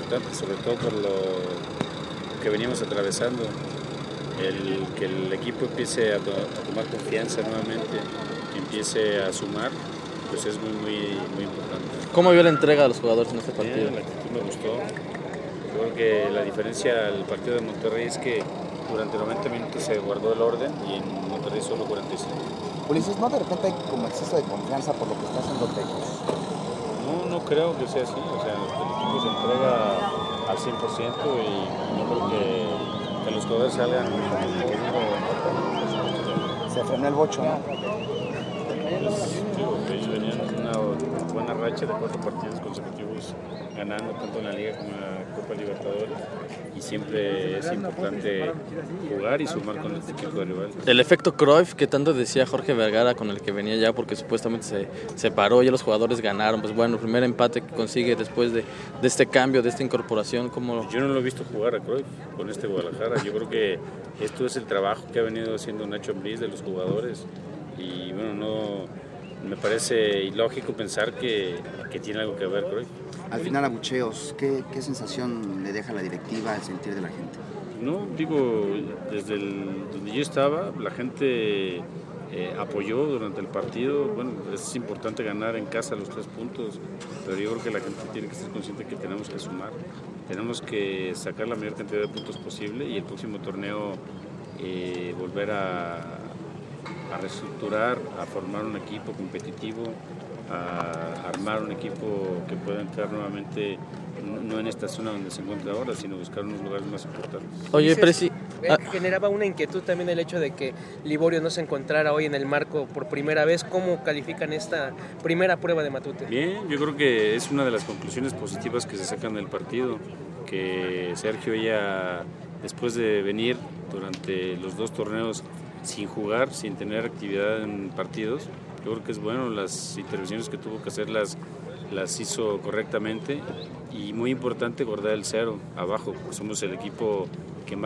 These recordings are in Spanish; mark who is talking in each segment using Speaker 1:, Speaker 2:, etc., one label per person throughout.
Speaker 1: importante, sobre todo por lo que venimos atravesando. Que el equipo empiece a tomar confianza nuevamente, que empiece a sumar, pues es muy importante.
Speaker 2: ¿Cómo vio la entrega de los jugadores en este partido?
Speaker 1: Bien, la actitud me gustó. Creo que la diferencia al partido de Monterrey es que durante 90 minutos se guardó el orden y en Monterrey solo 45.
Speaker 3: Ulises, ¿no de repente hay como exceso de confianza por lo que está haciendo Tecos?
Speaker 1: No creo que sea así, o sea, el equipo se entrega al 100% y no creo que los jugadores salgan
Speaker 3: Se frenó el bocho, ¿no?
Speaker 1: Ellos venían una buena racha de 4 partidos consecutivos ganando tanto en la Liga como en la Copa Libertadores, y siempre es importante jugar y sumar con este equipo de rival.
Speaker 2: El efecto Cruyff que tanto decía Jorge Vergara, con el que venía ya porque supuestamente se separó, ya los jugadores ganaron, pues bueno, el primer empate que consigue después de este cambio, de esta incorporación, ¿cómo?
Speaker 1: Yo no lo he visto jugar a Cruyff con este Guadalajara. Yo creo que esto es el trabajo que ha venido haciendo Nacho Ambriz de los jugadores, y bueno, no me parece ilógico pensar que tiene algo que ver Cruyff.
Speaker 3: Al final, abucheos, ¿qué sensación le deja a la directiva el sentir de la gente?
Speaker 1: No, digo, desde donde yo estaba, la gente apoyó durante el partido. Bueno, es importante ganar en casa los 3 puntos, pero yo creo que la gente tiene que ser consciente que tenemos que sumar, tenemos que sacar la mayor cantidad de puntos posible, y el próximo torneo volver a reestructurar, a formar un equipo competitivo, a armar un equipo que pueda entrar nuevamente, no en esta zona donde se encuentra ahora, sino buscar unos lugares más importantes.
Speaker 2: Oye, Presi,
Speaker 4: generaba una inquietud también el hecho de que Liborio no se encontrara hoy en el marco por primera vez. ¿Cómo califican esta primera prueba de Matute?
Speaker 1: Bien, yo creo que es una de las conclusiones positivas que se sacan del partido, que Sergio ya, después de venir durante los 2 torneos sin jugar, sin tener actividad en partidos, yo creo que es bueno. Las intervenciones que tuvo que hacer las hizo correctamente, y muy importante guardar el 0 abajo, porque somos el equipo que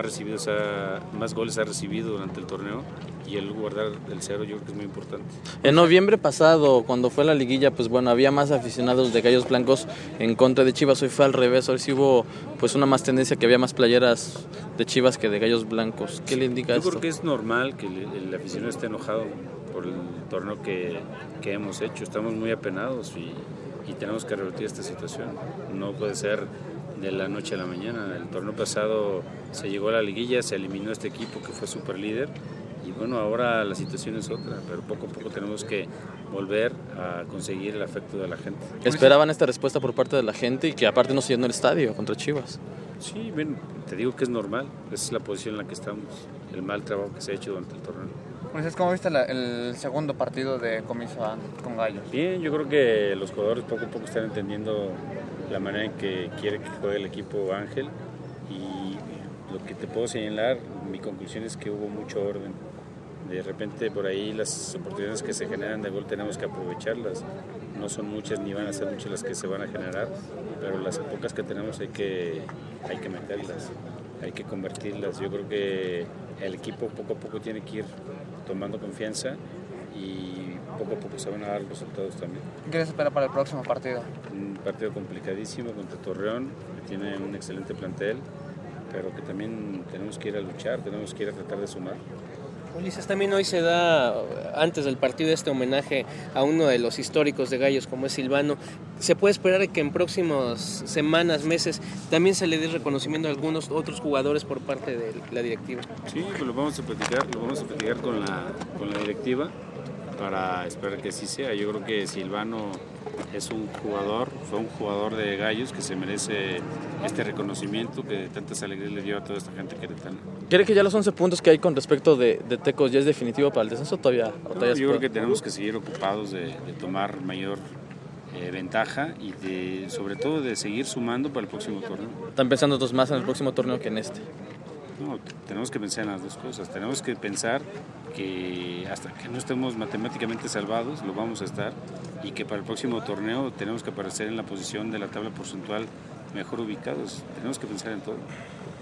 Speaker 1: más goles ha recibido durante el torneo, y el guardar el 0 yo creo que es muy importante.
Speaker 2: En noviembre pasado, cuando fue la liguilla, pues bueno, había más aficionados de Gallos Blancos en contra de Chivas. Hoy fue al revés, hoy sí hubo pues una más tendencia, que había más playeras de Chivas que de Gallos Blancos. ¿Qué le indica esto?
Speaker 1: Yo creo que es normal que el aficionado esté enojado por el torneo que hemos hecho. Estamos muy apenados y tenemos que revertir esta situación. No puede ser de la noche a la mañana. El torneo pasado se llegó a la liguilla, se eliminó este equipo que fue super líder, y bueno, ahora la situación es otra, pero poco a poco tenemos que volver a conseguir el afecto de la gente.
Speaker 2: ¿Esperaban esta respuesta por parte de la gente, y que aparte no se llenó el estadio contra Chivas?
Speaker 1: Sí, bueno, te digo que es normal, esa es la posición en la que estamos, el mal trabajo que se ha hecho durante el torneo.
Speaker 5: ¿Cómo viste el segundo partido de Comiso con Gallos?
Speaker 1: Bien, yo creo que los jugadores poco a poco están entendiendo la manera en que quiere que juegue el equipo Ángel, y lo que te puedo señalar, mi conclusión es que hubo mucho orden. De repente por ahí las oportunidades que se generan de gol tenemos que aprovecharlas. No son muchas ni van a ser muchas las que se van a generar, pero las pocas que tenemos hay que meterlas, hay que convertirlas. Yo creo que el equipo poco a poco tiene que ir tomando confianza, y poco a poco se van a dar los resultados también.
Speaker 5: ¿Qué se espera para el próximo partido?
Speaker 1: Un partido complicadísimo contra Torreón, que tiene un excelente plantel, pero que también tenemos que ir a luchar, tenemos que ir a tratar de sumar.
Speaker 4: Ulises, también hoy se da, antes del partido, este homenaje a uno de los históricos de Gallos, como es Silvano. ¿Se puede esperar que en próximas semanas, meses, también se le dé reconocimiento a algunos otros jugadores por parte de la directiva?
Speaker 1: Sí, pues lo vamos a platicar con la directiva, para esperar que así sea. Yo creo que Silvano fue un jugador de Gallos que se merece este reconocimiento que tantas alegrías le dio a toda esta gente queretana.
Speaker 2: ¿Cree que ya los 11 puntos que hay con respecto de Tecos ya es definitivo para el descenso? ¿Todavía
Speaker 1: yo creo que tenemos que seguir ocupados de tomar mayor ventaja, y sobre todo de seguir sumando para el próximo torneo.
Speaker 2: ¿Están pensando más en el próximo torneo que en este?
Speaker 1: No, tenemos que pensar en las dos cosas. Tenemos que pensar que hasta que no estemos matemáticamente salvados, lo vamos a estar, y que para el próximo torneo tenemos que aparecer en la posición de la tabla porcentual mejor ubicados. Tenemos que pensar en todo.